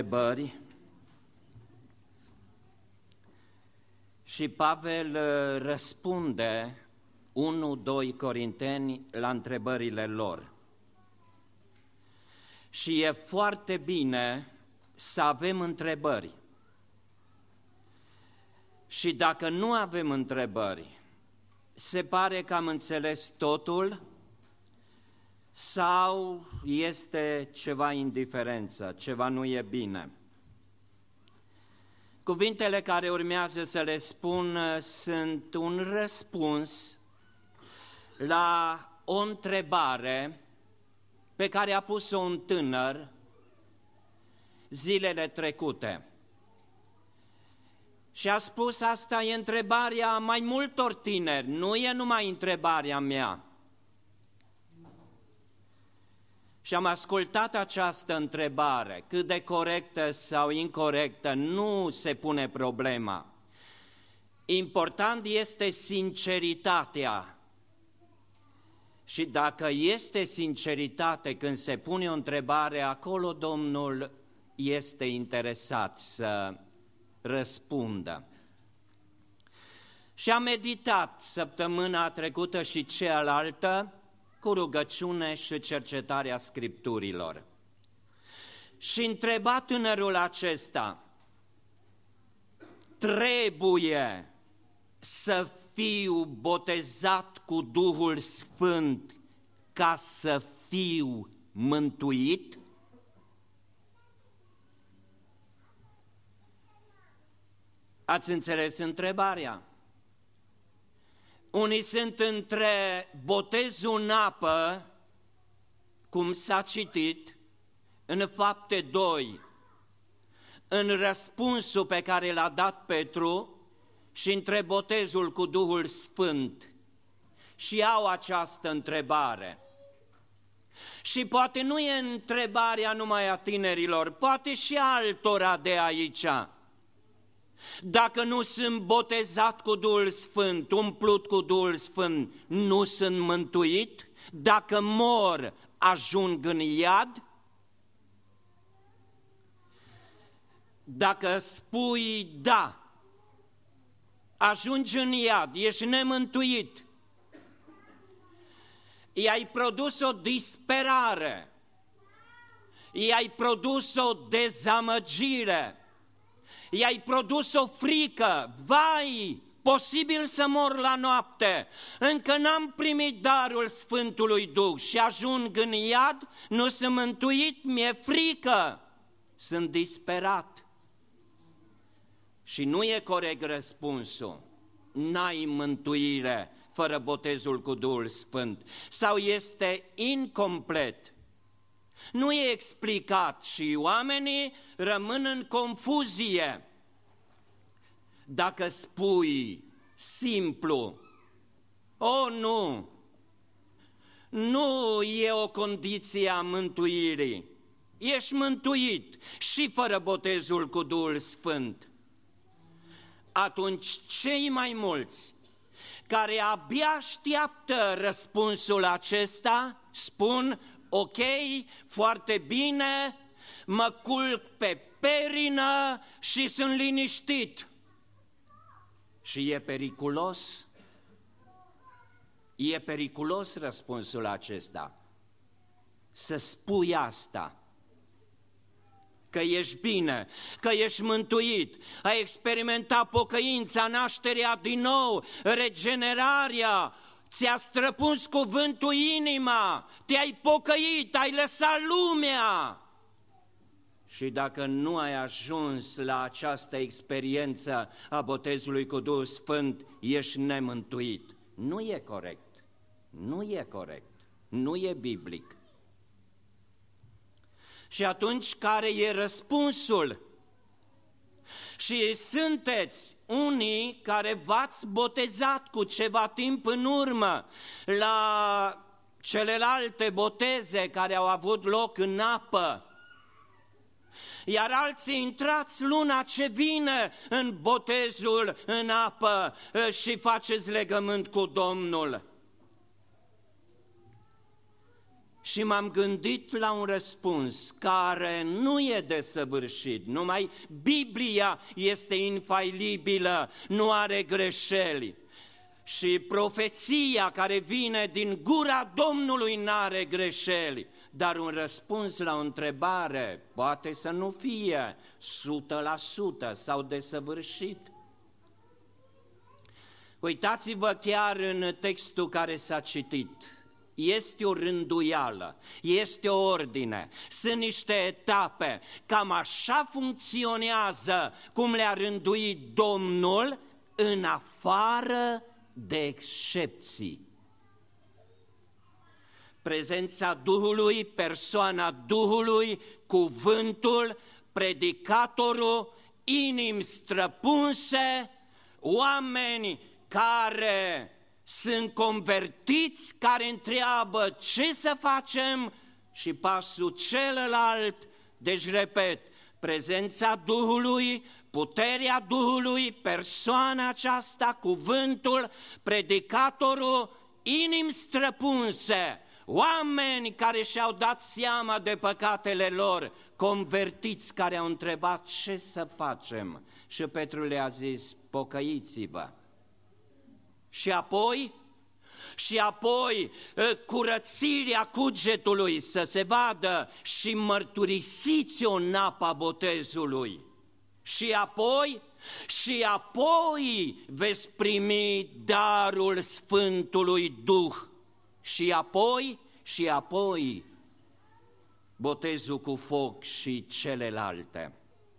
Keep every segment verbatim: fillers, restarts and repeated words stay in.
întrebări și Pavel răspunde unu doi Corinteni la întrebările lor. Și e foarte bine să avem întrebări. Și dacă nu avem întrebări, se pare că am înțeles totul sau este ceva indiferență, ceva nu e bine. Cuvintele care urmează să le spun sunt un răspuns la o întrebare pe care a pus-o un tânăr zilele trecute. Și a spus, asta e întrebarea mai multor tineri, nu e numai întrebarea mea. Și am ascultat această întrebare, cât de corectă sau incorectă, nu se pune problema. Important este sinceritatea. Și dacă este sinceritate când se pune o întrebare, acolo Domnul este interesat să răspundă. Și am meditat săptămâna trecută și cealaltă cu rugăciune și cercetarea Scripturilor. Și întreba tânărul acesta, trebuie să fiu botezat cu Duhul Sfânt ca să fiu mântuit? Ați înțeles întrebarea? Unii sunt între botezul în apă, cum s-a citit, în Fapte doi, în răspunsul pe care l-a dat Petru, și între botezul cu Duhul Sfânt. Și au această întrebare. Și poate nu e întrebarea numai a tinerilor, poate și altora de aici. Dacă nu sunt botezat cu Duhul Sfânt, umplut cu Duhul Sfânt, nu sunt mântuit? Dacă mor, ajung în iad? Dacă spui da, ajungi în iad, ești nemântuit, i-ai produs o disperare, i-ai produs o dezamăgire, i-ai produs o frică, vai, posibil să mor la noapte, încă n-am primit darul Sfântului Duh și ajung în iad, nu sunt mântuit, mi-e frică, sunt disperat. Și nu e corect răspunsul, n-ai mântuire fără botezul cu Duhul Sfânt, sau este incomplet. Nu e explicat și oamenii rămân în confuzie. Dacă spui simplu, o, nu, nu e o condiție a mântuirii, ești mântuit și fără botezul cu Duhul Sfânt, atunci cei mai mulți care abia așteaptă răspunsul acesta spun, ok, foarte bine, mă culc pe perină și sunt liniștit. Și e periculos, e periculos răspunsul acesta, să spui asta, că ești bine, că ești mântuit, ai experimentat pocăința, nașterea din nou, regenerarea, ți-a străpuns cuvântul inima, te-ai pocăit, ai lăsat lumea. Și dacă nu ai ajuns la această experiență a botezului cu Duhul Sfânt, ești nemântuit. Nu e corect, nu e corect, nu e biblic. Și atunci, care e răspunsul? Și sunteți unii care v-ați botezat cu ceva timp în urmă la celelalte boteze care au avut loc în apă, iar alții intrați luna ce vine în botezul în apă și faceți legământ cu Domnul. Și m-am gândit la un răspuns care nu e desăvârșit, numai Biblia este infailibilă, nu are greșeli. Și profeția care vine din gura Domnului n-are greșeli, dar un răspuns la o întrebare poate să nu fie o sută la sută sau desăvârșit. Uitați-vă chiar în textul care s-a citit. Este o rânduială, este o ordine, sunt niște etape, cam așa funcționează cum le-a rânduit Domnul, în afară de excepții. Prezența Duhului, persoana Duhului, cuvântul, predicatorul, inimi străpunse, oameni care sunt convertiți, care întreabă ce să facem și pasul celălalt. Deci, repet, prezența Duhului, puterea Duhului, persoana aceasta, cuvântul, predicatorul, inimi străpunse, oameni care și-au dat seama de păcatele lor, convertiți care au întrebat ce să facem. Și Petru le-a zis, pocăiți-vă. Și apoi, și apoi curățirea cugetului să se vadă și mărturisiți-o în apa botezului. Și apoi, și apoi veți primi darul Sfântului Duh. Și apoi, și apoi botezul cu foc și celelalte.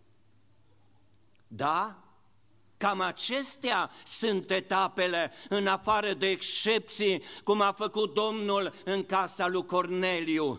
Da? Cam acestea sunt etapele, în afară de excepții, cum a făcut Domnul în casa lui Corneliu.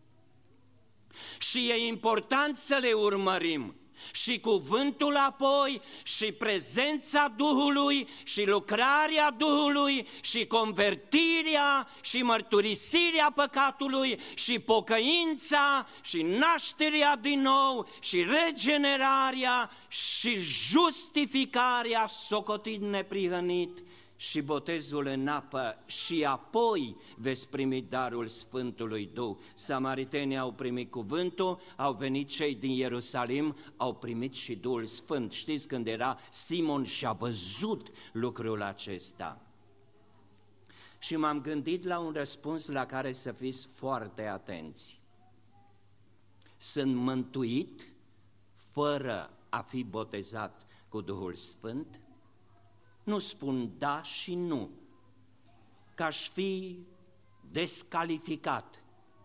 Și e important să le urmărim. Și cuvântul apoi, și prezența Duhului, și lucrarea Duhului, și convertirea, și mărturisirea păcatului, și pocăința, și nașterea din nou, și regenerarea, și justificarea socotit neprihănit, și botezul în apă, și apoi veți primi darul Sfântului Duh. Samaritenii au primit cuvântul, au venit cei din Ierusalim, au primit și Duhul Sfânt. Știți, când era Simon și-a văzut lucrul acesta. Și m-am gândit la un răspuns la care să fiți foarte atenți. Sunt mântuit fără a fi botezat cu Duhul Sfânt? Nu spun da și nu, că aș fi descalificat.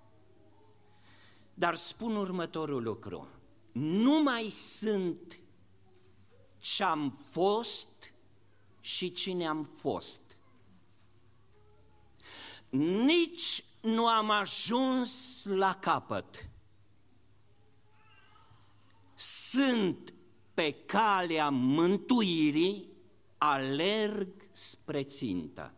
Dar spun următorul lucru: nu mai sunt ce-am fost și cine am fost. Nici nu am ajuns la capăt. Sunt pe calea mântuirii, alerg spre țintă.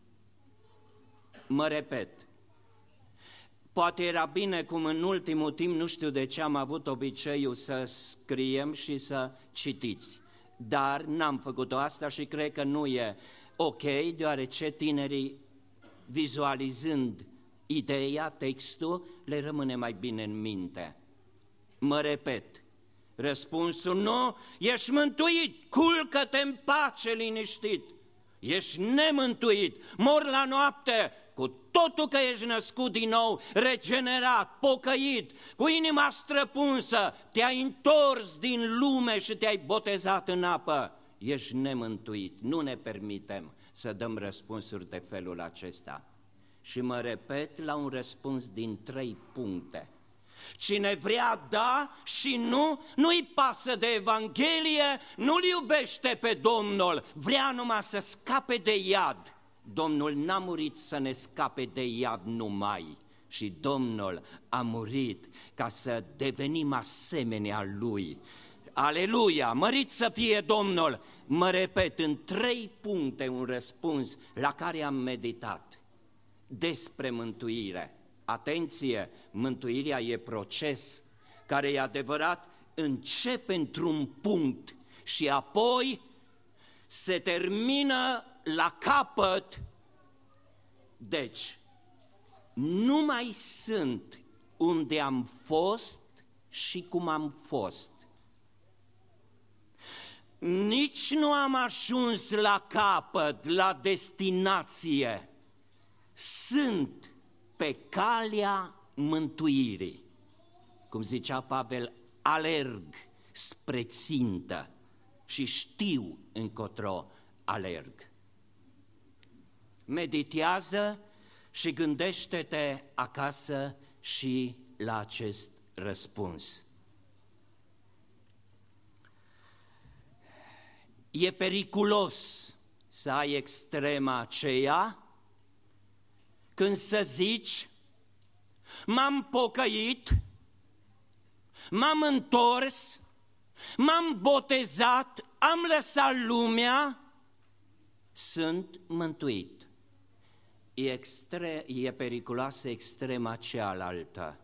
Mă repet, poate era bine cum în ultimul timp, nu știu de ce am avut obiceiul să scriem și să citiți, dar n-am făcut-o asta și cred că nu e ok, deoarece tinerii, vizualizând ideea, textul, le rămâne mai bine în minte. Mă repet, răspunsul nu, ești mântuit, culcă-te în pace liniștit, ești nemântuit, mor la noapte, cu totul că ești născut din nou, regenerat, pocăit, cu inima străpunsă, te-ai întors din lume și te-ai botezat în apă, ești nemântuit. Nu ne permitem să dăm răspunsuri de felul acesta. Și mă repet la un răspuns din trei puncte. Cine vrea da și nu, nu-i pasă de Evanghelie, nu-L iubește pe Domnul, vrea numai să scape de iad. Domnul n-a murit să ne scape de iad numai, și Domnul a murit ca să devenim asemenea Lui. Aleluia, mărit să fie Domnul! Mă repet, în trei puncte un răspuns la care am meditat despre mântuire. Atenție, mântuirea e proces care, e adevărat, începe într-un punct și apoi se termină la capăt. Deci, nu mai sunt unde am fost și cum am fost. Nici nu am ajuns la capăt, la destinație. Sunt pe calea mântuirii. Cum zicea Pavel, alerg spre țintă și știu încotro alerg. Meditează și gândește-te acasă și la acest răspuns. E periculos să ai extrema aceea când să zici, m-am pocăit, m-am întors, m-am botezat, am lăsat lumea, sunt mântuit. E, extre, e periculoasă extrema cealaltă.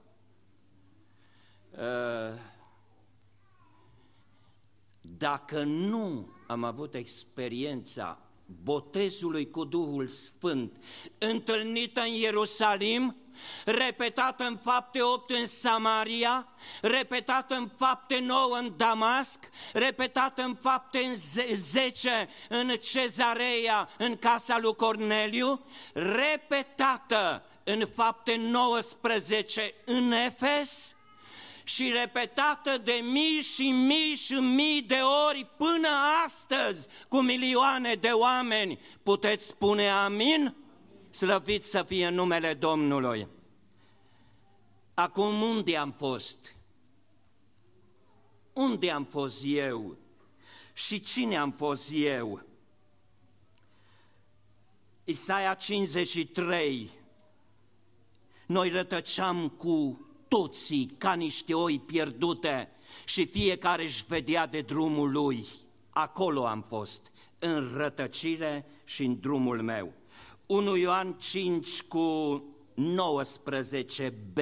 Dacă nu am avut experiența botezului cu Duhul Sfânt, întâlnită în Ierusalim, repetată în Fapte opt în Samaria, repetată în Fapte nouă în Damasc, repetată în Fapte în zece în Cezarea, în casa lui Corneliu, repetată în Fapte nouăsprezece în Efes, și repetată de mii și mii și mii de ori până astăzi cu milioane de oameni. Puteți spune amin? Slăvit să fie numele Domnului. Acum unde am fost? Unde am fost eu? Și cine am fost eu? Isaia cincizeci și trei. Noi rătăceam cu toții ca niște oi pierdute și fiecare își vedea de drumul lui. Acolo am fost, în rătăcire și în drumul meu. unu Ioan cinci cu nouăsprezece b.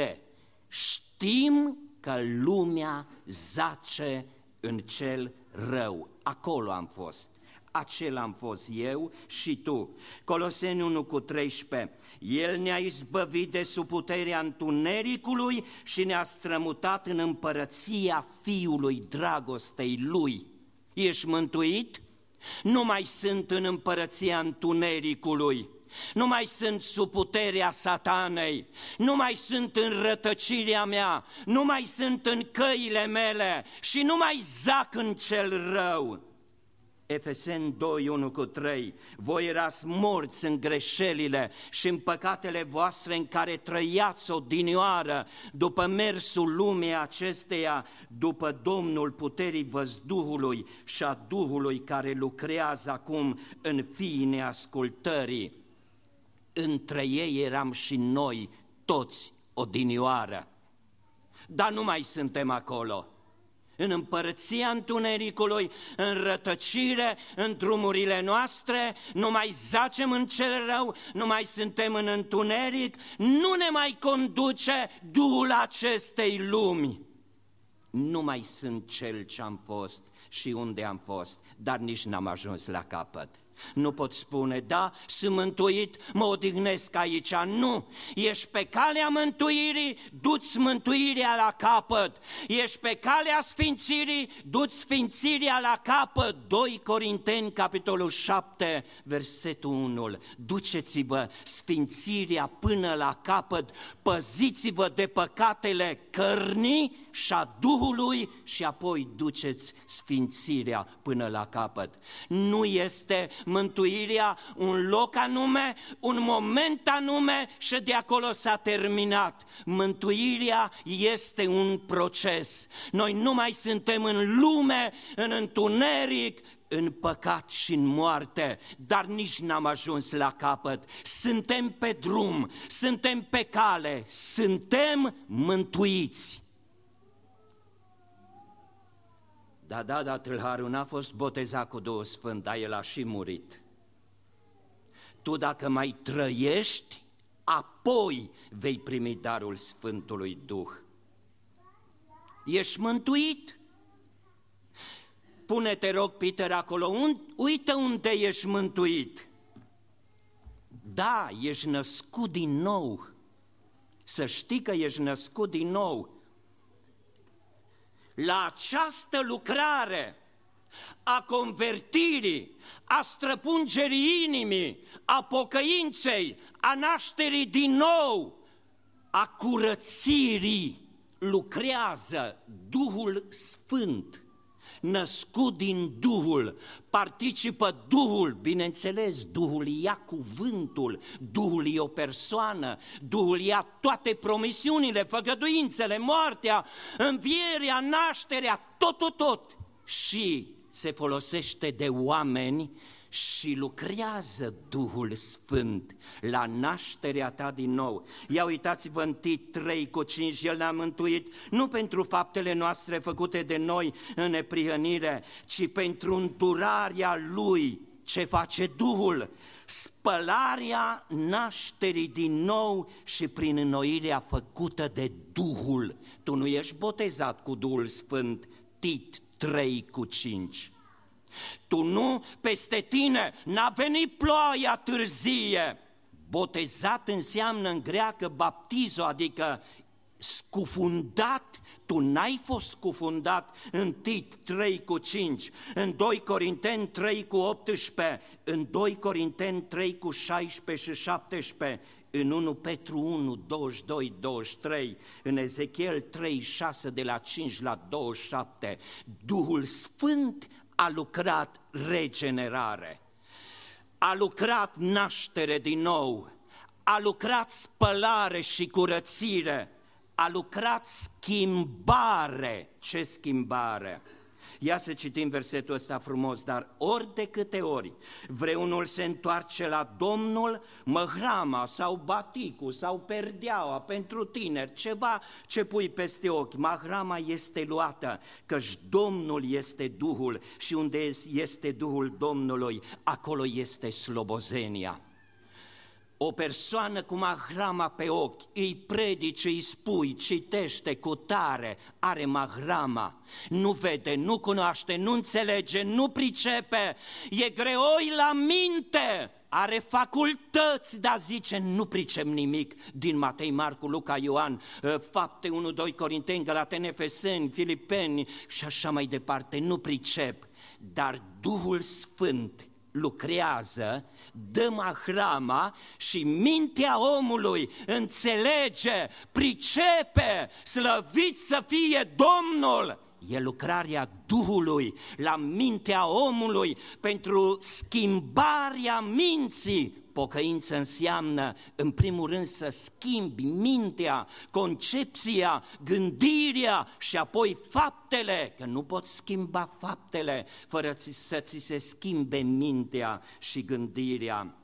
Știm că lumea zace în cel rău. Acolo am fost. Acela am fost eu și tu. Coloseni unu cu treisprezece. El ne-a izbăvit de sub puterea întunericului și ne-a strămutat în împărăția Fiului dragostei Lui. Ești mântuit? Nu mai sunt în împărăția întunericului, nu mai sunt sub puterea satanei, nu mai sunt în rătăcirea mea, nu mai sunt în căile mele și nu mai zac în cel rău. Efeseni doi, unu cu trei. Voi erați morți în greșelile și în păcatele voastre în care trăiați odinioară, după mersul lumii acesteia, după Domnul puterii văzduhului și a Duhului care lucrează acum în fiii neascultării. Între ei eram și noi toți odinioară, dar nu mai suntem acolo. În împărăția întunericului, în rătăcire, în drumurile noastre, nu mai zacem în cel rău, nu mai suntem în întuneric, nu ne mai conduce Duhul acestei lumi. Nu mai sunt cel ce am fost și unde am fost, dar nici n-am ajuns la capăt. Nu pot spune, da, sunt mântuit, mă odihnesc aici. Nu, ești pe calea mântuirii, du-ți mântuirea la capăt. Ești pe calea sfințirii, du-ți sfințirea la capăt. doi Corinteni, capitolul șapte, versetul unu. Duceți-vă sfințirea până la capăt, păziți-vă de păcatele cărnii și a Duhului și apoi duceți sfințirea până la capăt. Nu este mântuirea un loc anume, un moment anume și de acolo s-a terminat. Mântuirea este un proces. Noi nu mai suntem în lume, în întuneric, în păcat și în moarte, dar nici n-am ajuns la capăt. Suntem pe drum, suntem pe cale, suntem mântuiți. Da, da, da, tâlharul n-a fost botezat cu Duhul Sfânt, dar el a și murit. Tu dacă mai trăiești, apoi vei primi darul Sfântului Duh. Ești mântuit? Pune-te, rog, Peter, acolo, uită unde ești mântuit. Da, ești născut din nou. să știi că ești născut din nou. La această lucrare a convertirii, a străpungerii inimii, a pocăinței, a nașterii din nou, a curățirii, lucrează Duhul Sfânt. Născut din Duhul, participă Duhul, bineînțeles, Duhul ia cuvântul, Duhul e o persoană, Duhul ia toate promisiunile, făgăduințele, moartea, învierea, nașterea, tot, tot, tot. Și se folosește de oameni și lucrează Duhul Sfânt la nașterea ta din nou. Ia uitați-vă în Tit trei cu cinci, El ne-a mântuit nu pentru faptele noastre făcute de noi în neprihănire, ci pentru îndurarea Lui. Ce face Duhul? Spălarea nașterii din nou și prin înnoirea făcută de Duhul. Tu nu ești botezat cu Duhul Sfânt, Tit trei cu cinci. Tu nu, peste tine n-a venit ploaia târzie. Botezat înseamnă în greacă baptizo, adică scufundat. Tu n-ai fost scufundat în Tit trei cu cinci, în doi Corinteni trei cu optsprezece, în doi Corinteni trei cu șaisprezece și șaptesprezece, în unu Petru unu, douăzeci și doi, douăzeci și trei, în Ezechiel trei, șase, de la cinci la douăzeci și șapte. Duhul Sfânt a lucrat regenerare, a lucrat naștere din nou, a lucrat spălare și curățire, a lucrat schimbare. Ce schimbare? Ia să citim versetul ăsta frumos, dar ori de câte ori vreunul se întoarce la Domnul, măhrama sau baticul sau perdeaua pentru tineri, ceva ce pui peste ochi, măhrama este luată, căci Domnul este Duhul și unde este Duhul Domnului, acolo este slobozenia. O persoană cu mahrama pe ochi, îi predici, îi spui, citește cu tare, are mahrama, nu vede, nu cunoaște, nu înțelege, nu pricepe, e greoi la minte, are facultăți, dar zice, nu pricep nimic din Matei, Marcu, Luca, Ioan, Fapte unu, doi Corinteni, Galateni, Efeseni, Filipeni și așa mai departe, nu pricep, dar Duhul Sfânt lucrează, dă mahrama și mintea omului înțelege, pricepe, slăvit să fie Domnul. E lucrarea Duhului la mintea omului pentru schimbarea minții. Pocăință înseamnă, în primul rând, să schimbi mintea, concepția, gândirea și apoi faptele, că nu poți schimba faptele fără să ți se schimbe mintea și gândirea.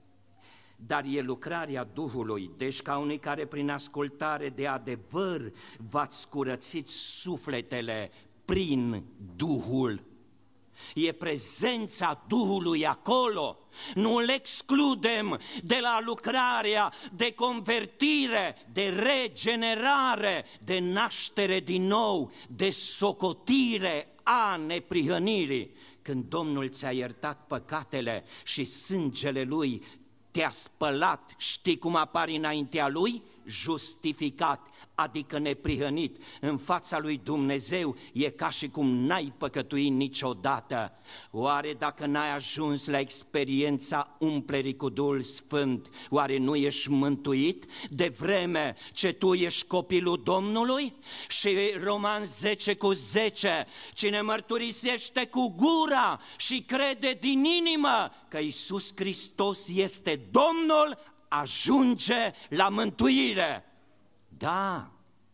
Dar e lucrarea Duhului, deci ca unii care prin ascultare de adevăr v-ați curățit sufletele prin Duhul. E prezența Duhului acolo, nu îl excludem de la lucrarea de convertire, de regenerare, de naștere din nou, de socotire a neprihănirii. Când Domnul ți-a iertat păcatele și sângele Lui te-a spălat, știi cum apari înaintea Lui? Justificat, adică neprihănit. În fața lui Dumnezeu e ca și cum n-ai păcătuit niciodată. Oare dacă n-ai ajuns la experiența umplerii cu Duhul Sfânt, oare nu ești mântuit de vreme ce tu ești copilul Domnului? Și Roman zece cu zece, cine mărturisește cu gura și crede din inimă că Iisus Hristos este Domnul, ajunge la mântuire. Da.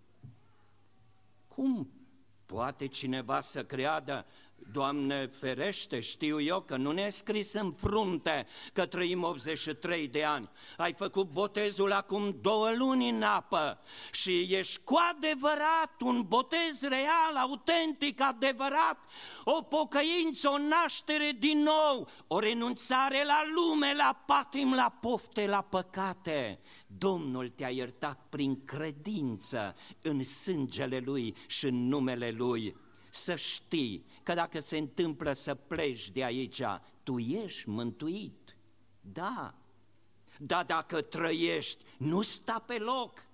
Cum poate cineva să creadă? Doamne ferește, știu eu că nu ne-ai scris în frunte că trăim optzeci și trei de ani. Ai făcut botezul acum două luni în apă și ești cu adevărat un botez real, autentic, adevărat, o pocăință, o naștere din nou, o renunțare la lume, la patim, la pofte, la păcate. Domnul te-a iertat prin credință în sângele Lui și în numele Lui. Să știi că dacă se întâmplă să pleci de aici, tu ești mântuit, da, dar dacă trăiești, nu sta pe loc,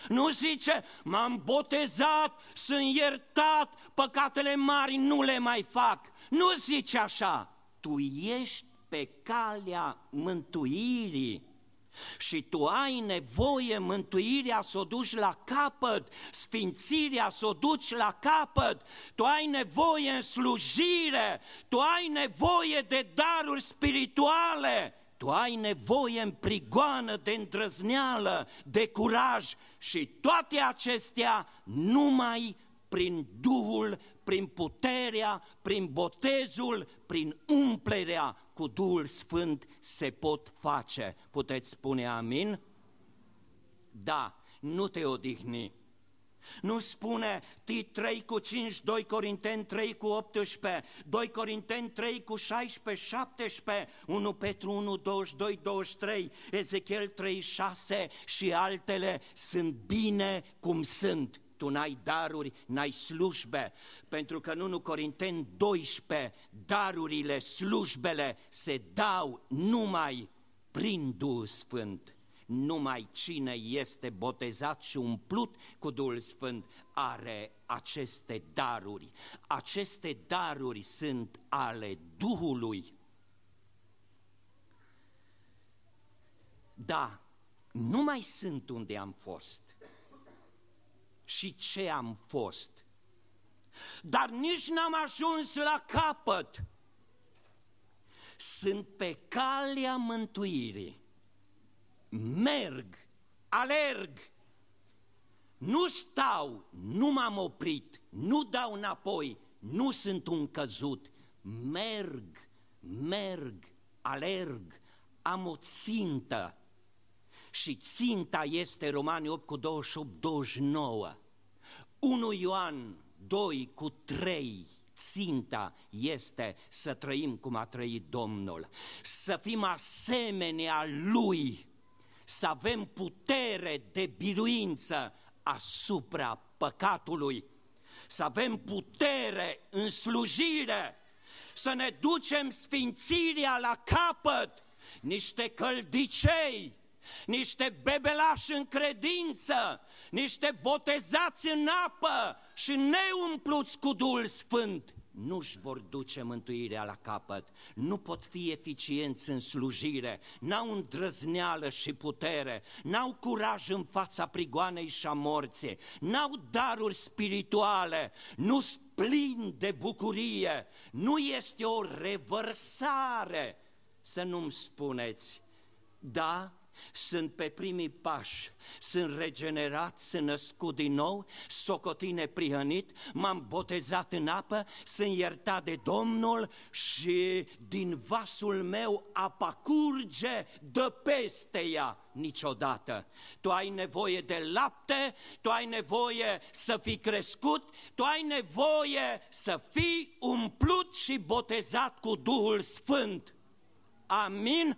Nu zice, m-am botezat, sunt iertat, păcatele mari nu le mai fac. Nu zice așa, tu ești pe calea mântuirii și tu ai nevoie mântuirea să o duci la capăt, sfințirea să o duci la capăt, tu ai nevoie în slujire, tu ai nevoie de daruri spirituale, tu ai nevoie în prigoană de îndrăzneală, de curaj și toate acestea numai prin Duhul, prin puterea, prin botezul, prin umplerea cu Duhul Sfânt se pot face. Puteți spune amin? Da, nu te odihni. Nu spune Tit trei cu cinci, doi Corinteni trei cu optsprezece, doi Corinteni trei cu șaisprezece, șaptesprezece, unu Petru unu, douăzeci și doi, douăzeci și trei, Ezechiel trei, șase și altele sunt bine cum sunt. Tu n-ai daruri, n-ai slujbe, pentru că în unu Corinteni doisprezece darurile, slujbele se dau numai prin Duhul Sfânt. Numai cine este botezat și umplut cu Duhul Sfânt are aceste daruri. Aceste daruri sunt ale Duhului. Da, nu mai sunt unde am fost și ce am fost, dar nici n-am ajuns la capăt. Sunt pe calea mântuirii. Merg, alerg, nu stau, nu m-am oprit, nu dau înapoi, nu sunt un căzut. Merg, merg, alerg, am o țintă. Și ținta este Romani opt cu douăzeci și opt, douăzeci și nouă, unu Ioan doi cu trei, ținta este să trăim cum a trăit Domnul, să fim asemenea Lui, să avem putere de biruință asupra păcatului, să avem putere în slujire, să ne ducem sfințirea la capăt, niște căldicei, niște bebelași în credință, niște botezați în apă și neumpluți cu Duhul Sfânt, nu-și vor duce mântuirea la capăt, nu pot fi eficienți în slujire, n-au îndrăzneală și putere, n-au curaj în fața prigoanei și a morții, n-au daruri spirituale, nu-s plini de bucurie, nu este o revărsare. Să nu-mi spuneți, da, sunt pe primii pași, sunt regenerat, sunt născut din nou, socotit neprihănit, m-am botezat în apă, sunt iertat de Domnul și din vasul meu apa curge, dă peste ea niciodată. Tu ai nevoie de lapte, tu ai nevoie să fii crescut, tu ai nevoie să fii umplut și botezat cu Duhul Sfânt. Amin?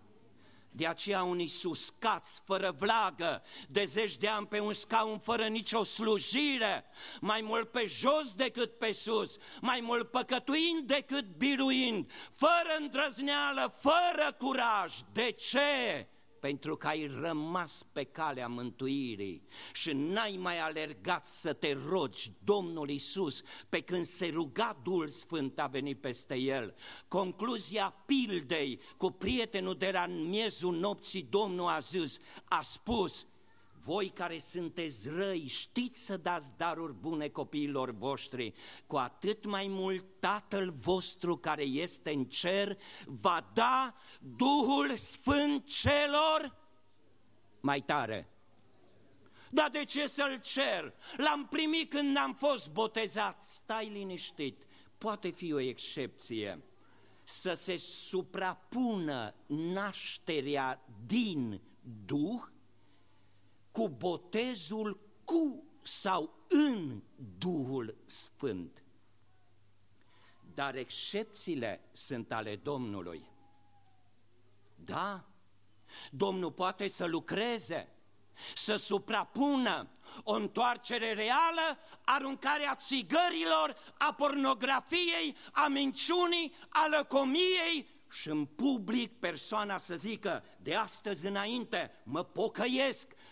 De aceea unii suscați, fără vlagă, de zeci de ani pe un scaun, fără nicio slujire, mai mult pe jos decât pe sus, mai mult păcătuind decât biruind, fără îndrăzneală, fără curaj. De ce? Pentru că ai rămas pe calea mântuirii și n-ai mai alergat să te rogi Domnul Iisus pe când se ruga Duhul Sfânt a venit peste el. Concluzia pildei cu prietenul de la în miezul nopții, Domnul a zis, a spus, voi care sunteți răi știți să dați daruri bune copiilor voștri, cu atât mai mult Tatăl vostru care este în cer va da Duhul Sfânt celor mai tare. Dar de ce să-l cer? L-am primit când am fost botezat. Stai liniștit, poate fi o excepție. Să se suprapună nașterea din Duh cu botezul cu sau în Duhul Sfânt. Dar excepțiile sunt ale Domnului. Da, Domnul poate să lucreze, să suprapună o întoarcere reală, aruncarea țigărilor, a pornografiei, a minciunii, a lăcomiei și în public persoana să zică, de astăzi înainte mă pocăiesc,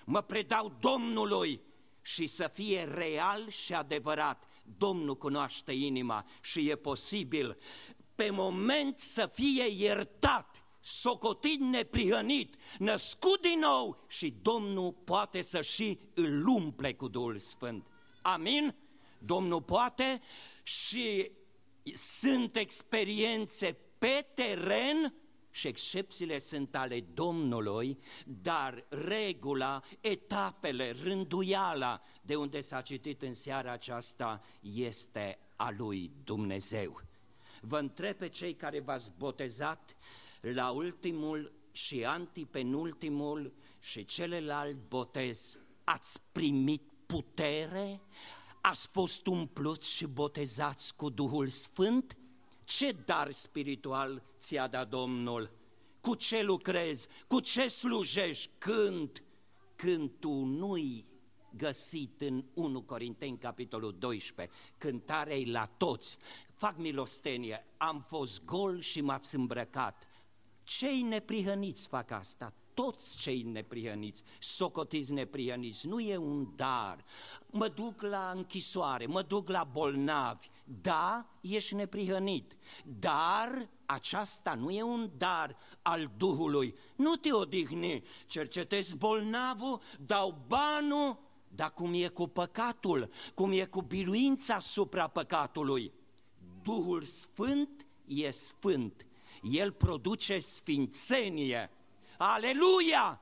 mă predau Domnului și să fie real și adevărat. Domnul cunoaște inima și e posibil pe moment să fie iertat, socotit neprihănit, născut din nou și Domnul poate să și îl umple cu Duhul Sfânt. Amin? Domnul poate și sunt experiențe pe teren și excepțiile sunt ale Domnului, dar regula, etapele, rânduiala de unde s-a citit în seara aceasta este a lui Dumnezeu. Vă întreb pe cei care v-ați botezat la ultimul și antipenultimul și celălalt botez, ați primit putere? Ați fost umpluți și botezați cu Duhul Sfânt? Ce dar spiritual ți-a dat Domnul? Cu ce lucrezi? Cu ce slujești? Când? Când tu nu-i găsit în unu Corinteni, capitolul doisprezece, cântarea-i la toți. Fac milostenie, am fost gol și m-ați îmbrăcat. Cei neprihăniți fac asta, toți cei neprihăniți, socotiți neprihăniți, nu e un dar. Mă duc la închisoare, mă duc la bolnavi, da, ești neprihănit, dar aceasta nu e un dar al Duhului. Nu te odihni, cercetezi bolnavul, dau banul, dar cum e cu păcatul, cum e cu biruința asupra păcatului? Duhul Sfânt e sfânt, El produce sfințenie. Aleluia!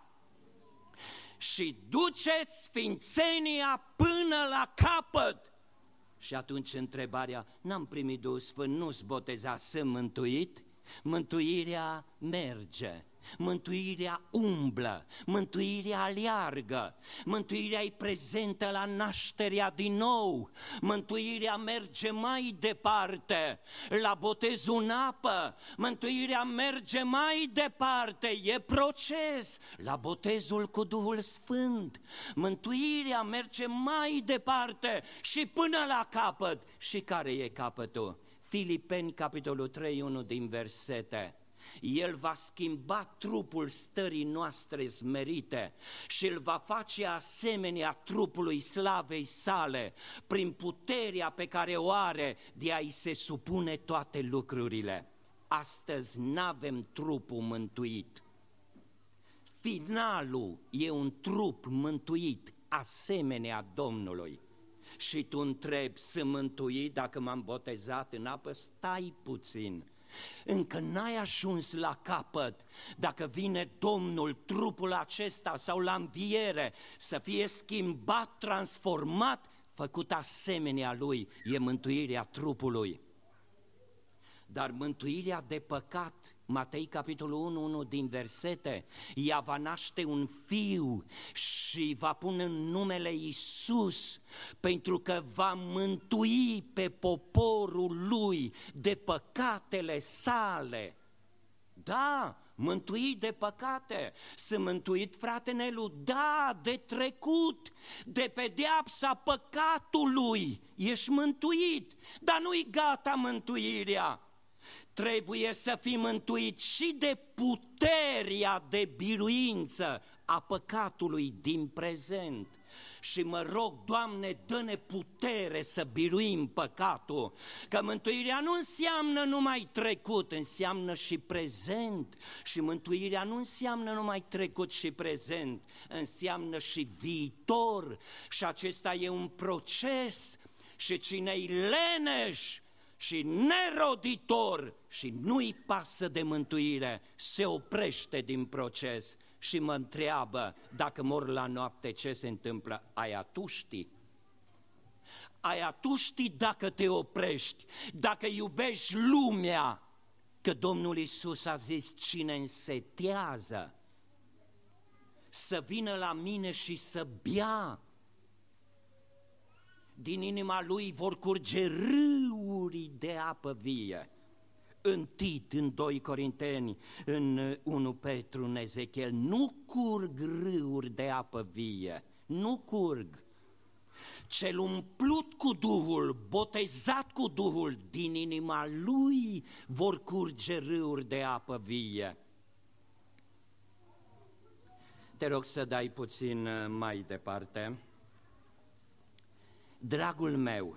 Și duceți sfințenia până la capăt. Și atunci întrebarea, n-am primit Duhul Sfânt, nu-s botezat, sunt mântuit? Mântuirea merge, mântuirea umblă, mântuirea aleargă, mântuirea e prezentă la nașterea din nou, mântuirea merge mai departe, la botezul în apă, mântuirea merge mai departe, e proces, la botezul cu Duhul Sfânt, mântuirea merge mai departe și până la capăt. Și care e capătul? Filipeni, capitolul trei, unu din versete. El va schimba trupul stării noastre smerite și îl va face asemenea trupului slavei sale, prin puterea pe care o are de a-i se supune toate lucrurile. Astăzi n-avem trupul mântuit. Finalul e un trup mântuit, asemenea Domnului. Și tu întrebi, sunt mântuit dacă m-am botezat în apă? Stai puțin, încă n-ai ajuns la capăt. Dacă vine Domnul, trupul acesta sau la înviere să fie schimbat, transformat, făcut asemenea Lui, e mântuirea trupului. Dar mântuirea de păcat, Matei capitolul unu, unu din versete, ea va naște un fiu și va pune în numele Iisus, pentru că va mântui pe poporul lui de păcatele sale. Da, mântuit de păcate. Sunt mântuit, frate Nelu? Da, de trecut, de pedeapsa păcatului. Ești mântuit, dar nu-i gata mântuirea. Trebuie să fii mântuit și de puterea de biruință a păcatului din prezent. Și mă rog, Doamne, dă-ne putere să biruim păcatul, că mântuirea nu înseamnă numai trecut, înseamnă și prezent. Și mântuirea nu înseamnă numai trecut și prezent, înseamnă și viitor. Și acesta e un proces și cine-i leneș și neroditor și nu-i pasă de mântuire, se oprește din proces și mă întreabă, dacă mor la noapte, ce se întâmplă? Aia tu știi. Aia tu știi dacă te oprești, dacă iubești lumea, că Domnul Iisus a zis, cine însetează să vină la mine și să bea. Din inima lui vor curge râuri de apă vie. În Tit, în doi Corinteni, în unu Petru, în Ezechiel, nu curg râuri de apă vie, nu curg. Cel umplut cu Duhul, botezat cu Duhul, din inima lui vor curge râuri de apă vie. Te rog să dai puțin mai departe. Dragul meu,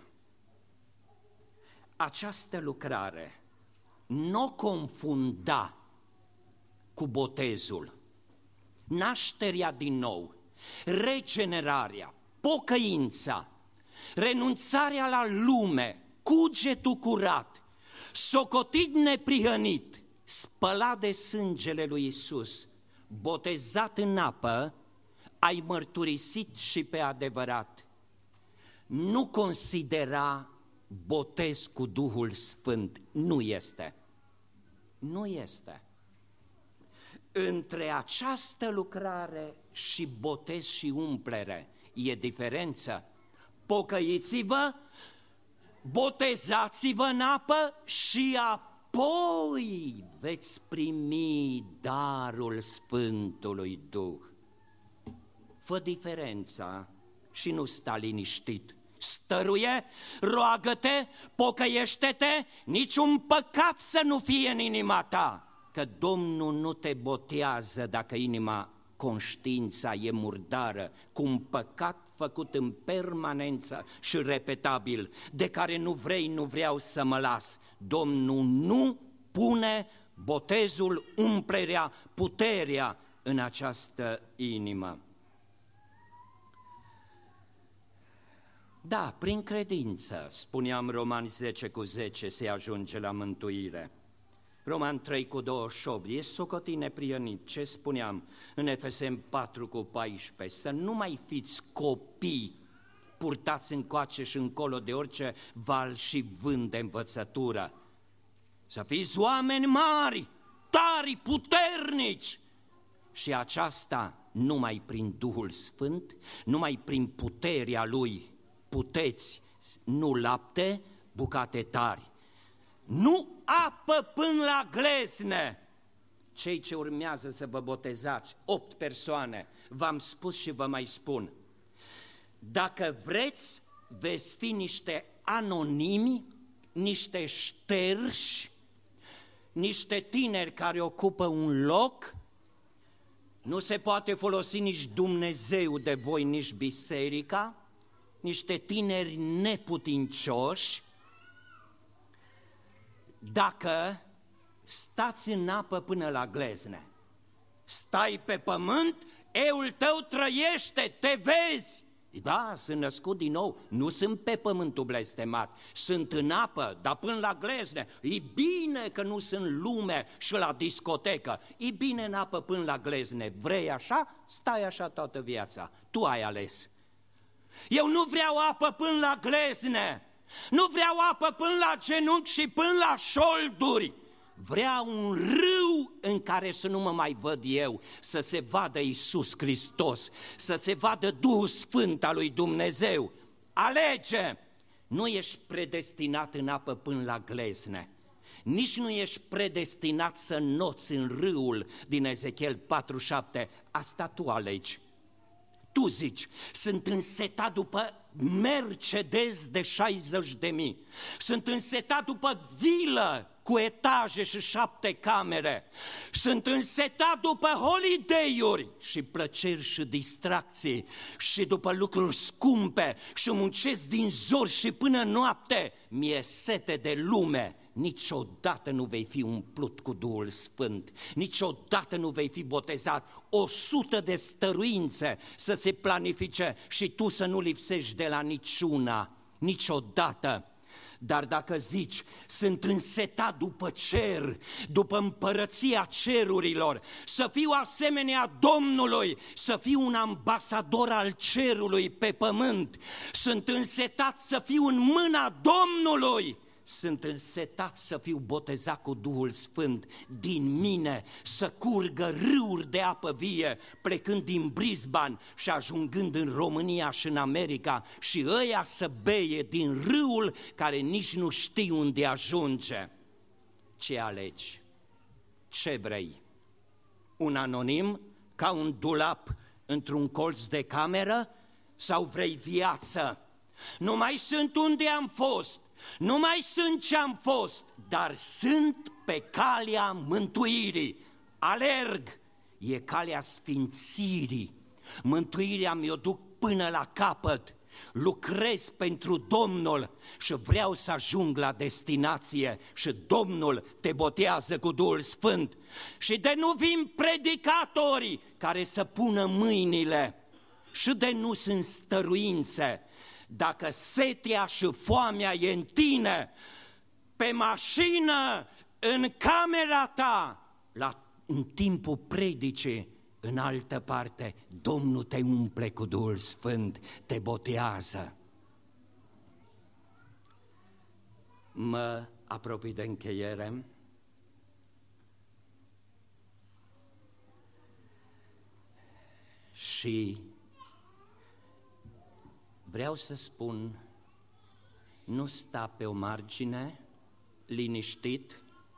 această lucrare nu o confunda cu botezul, nașterea din nou, regenerarea, pocăința, renunțarea la lume, cugetul curat, socotit neprihănit, spălat de sângele lui Iisus, botezat în apă, ai mărturisit și pe adevărat. Nu considera botez cu Duhul Sfânt, nu este. Nu este. Între această lucrare și botez și umplere e diferență. Pocăiți-vă, botezați-vă în apă și apoi veți primi darul Sfântului Duh. Fă diferența și nu sta liniștit. Stăruie, roagă-te, pocăiește-te, niciun păcat să nu fie în inima ta, că Domnul nu te botează dacă inima, conștiința e murdară, cu un păcat făcut în permanență și repetabil, de care nu vrei, nu vreau să mă las. Domnul nu pune botezul, umplerea, puterea în această inimă. Da, prin credință, spuneam Romani zece cu zece, se ajunge la mântuire. Roman trei cu douăzeci și opt, e socotit neprihănit. Ce spuneam în Efeseni patru cu paisprezece? Să nu mai fiți copii purtați încoace și încolo de orice val și vânt de învățătură. Să fiți oameni mari, tari, puternici. Și aceasta numai prin Duhul Sfânt, numai prin puterea Lui puteți, nu lapte, bucate tari. Nu apă până la glezne. Cei ce urmează să vă botezați, opt persoane, v-am spus și vă mai spun. Dacă vreți, veți fi niște anonimi, niște șterși, niște tineri care ocupă un loc. Nu se poate folosi nici Dumnezeu de voi, nici biserica, niște tineri neputincioși. Dacă stați în apă până la glezne, stai pe pământ, eul tău trăiește, te vezi. Da, sunt născut din nou, nu sunt pe pământul blestemat, sunt în apă, dar până la glezne. E bine că nu sunt lume și la discotecă, e bine în apă până la glezne. Vrei așa? Stai așa toată viața, tu ai ales. Eu nu vreau apă până la glezne, nu vreau apă până la genunchi și până la șolduri. Vreau un râu în care să nu mă mai văd eu, să se vadă Iisus Hristos, să se vadă Duhul Sfânt al lui Dumnezeu. Alege! Nu ești predestinat în apă până la glezne, nici nu ești predestinat să noți în râul din Ezechiel patru șapte, asta tu alegi. Tu zici, sunt însetat după Mercedes de șaizeci de mii, sunt însetat după vilă cu etaje și șapte camere, sunt însetat după holiday-uri și plăceri și distracții și după lucruri scumpe și muncesc din zor și până noapte, mi-e sete de lume. Niciodată nu vei fi umplut cu Duhul Sfânt, niciodată nu vei fi botezat. O sută de stăruințe să se planifice și tu să nu lipsești de la niciuna, niciodată. Dar dacă zici, sunt însetat după cer, după împărăția cerurilor, să fiu asemenea Domnului, să fiu un ambasador al cerului pe pământ, sunt însetat să fiu în mâna Domnului, sunt însetat să fiu botezat cu Duhul Sfânt, din mine să curgă râuri de apă vie, plecând din Brisbane și ajungând în România și în America, și ăia să beie din râul care nici nu știi unde ajunge. Ce alegi? Ce vrei? Un anonim, ca un dulap într-un colț de cameră, sau vrei viață? Nu mai sunt unde am fost, nu mai sunt ce-am fost, dar sunt pe calea mântuirii. Alerg, e calea sfințirii. Mântuirea mi-o duc până la capăt, lucrez pentru Domnul și vreau să ajung la destinație și Domnul te botează cu Duhul Sfânt. Și de nu vin predicatori care să pună mâinile și de nu sunt stăruințe. Dacă setea și foamea e în tine, pe mașină, în camera ta, la, în timpul predicii, în altă parte, Domnul te umple cu Duhul Sfânt, te botează. Mă apropii de încheiere. Și vreau să spun, nu sta pe o margine, liniștit,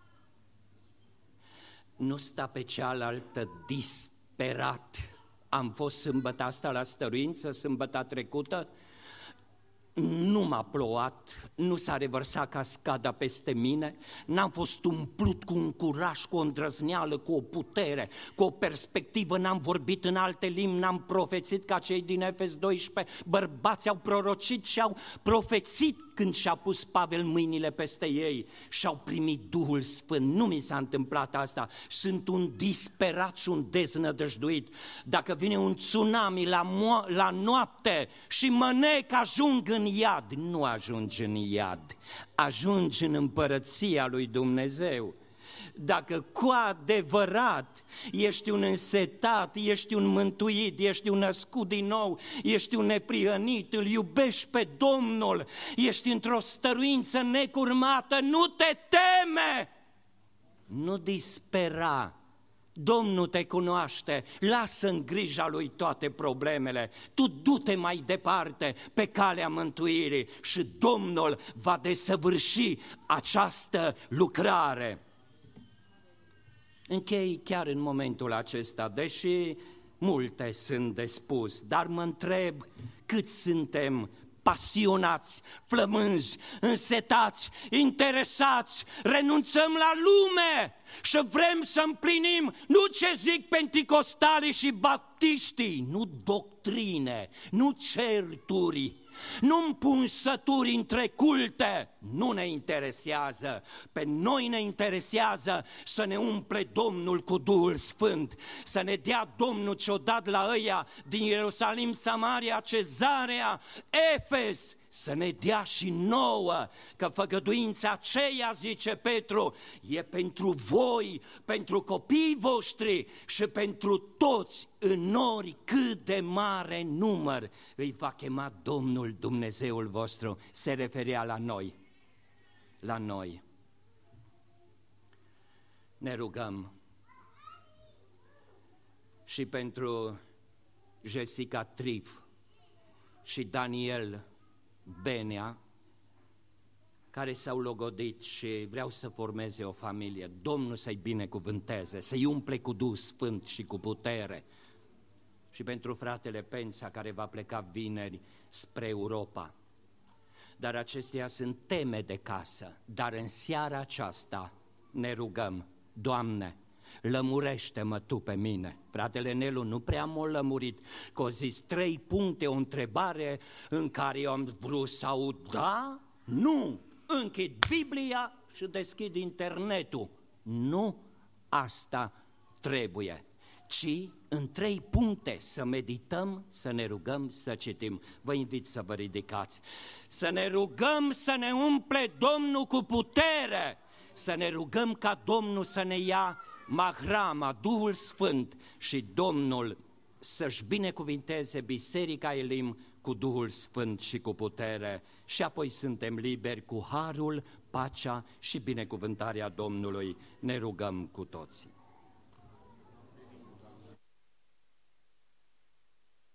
nu sta pe cealaltă disperat. Am fost sâmbătă asta la stăruință, sâmbătă trecută, nu m-a plouat, nu s-a revărsat cascada peste mine, n-am fost umplut cu un curaj, cu o îndrăzneală, cu o putere, cu o perspectivă, n-am vorbit în alte limbi, n-am profețit ca cei din Efes doisprezece, bărbați au prorocit și au profețit când și-a pus Pavel mâinile peste ei și au primit Duhul Sfânt. Nu mi s-a întâmplat asta, sunt un disperat și un deznădăjduit. Dacă vine un tsunami la, mo- la noapte și mă nec, ajung în iad. Nu ajungi în iad, ajungi în împărăția lui Dumnezeu. Dacă cu adevărat ești un însetat, ești un mântuit, ești un născut din nou, ești un neprihănit, îl iubești pe Domnul, ești într-o stăruință necurmată, nu te teme, nu dispera. Domnul te cunoaște, lasă în grija Lui toate problemele, tu du-te mai departe pe calea mântuirii și Domnul va desăvârși această lucrare. Închei chiar în momentul acesta, deși multe sunt de spus, dar mă întreb cât suntem pasionați, flămânzi, însetați, interesați, renunțăm la lume și vrem să împlinim nu ce zic penticostalii și baptiștii, nu doctrine, nu certuri, nu pun sături între culte, nu ne interesează. Pe noi ne interesează să ne umple Domnul cu Duhul Sfânt, să ne dea Domnul ce-o dat la ăia din Ierusalim, Samaria, Cezarea, Efes, să ne dea și nouă, că făgăduința aceea, zice Petru, e pentru voi, pentru copiii voștri și pentru toți în ori cât de mare număr îi va chema Domnul Dumnezeul vostru. Se referea la noi, la noi. Ne rugăm și pentru Jessica Trif și Daniel Benea, care s-au logodit și vreau să formeze o familie. Domnul să-i binecuvânteze, să-i umple cu Duh Sfânt și cu putere. Și pentru fratele Pența, care va pleca vineri spre Europa. Dar acestea sunt teme de casă. Dar în seara aceasta ne rugăm, Doamne, lămurește-mă Tu pe mine. Fratele Nelu nu prea m-a lămurit, că au zis trei puncte, o întrebare în care eu am vrut să aud da, nu, închid Biblia și deschid internetul. Nu asta trebuie, ci în trei puncte să medităm, să ne rugăm, să citim. Vă invit să vă ridicați, să ne rugăm să ne umple Domnul cu putere, să ne rugăm ca Domnul să ne ia mahrama, Duhul Sfânt și Domnul să-și binecuvinteze Biserica Elim cu Duhul Sfânt și cu putere și apoi suntem liberi cu harul, pacea și binecuvântarea Domnului. Ne rugăm cu toții.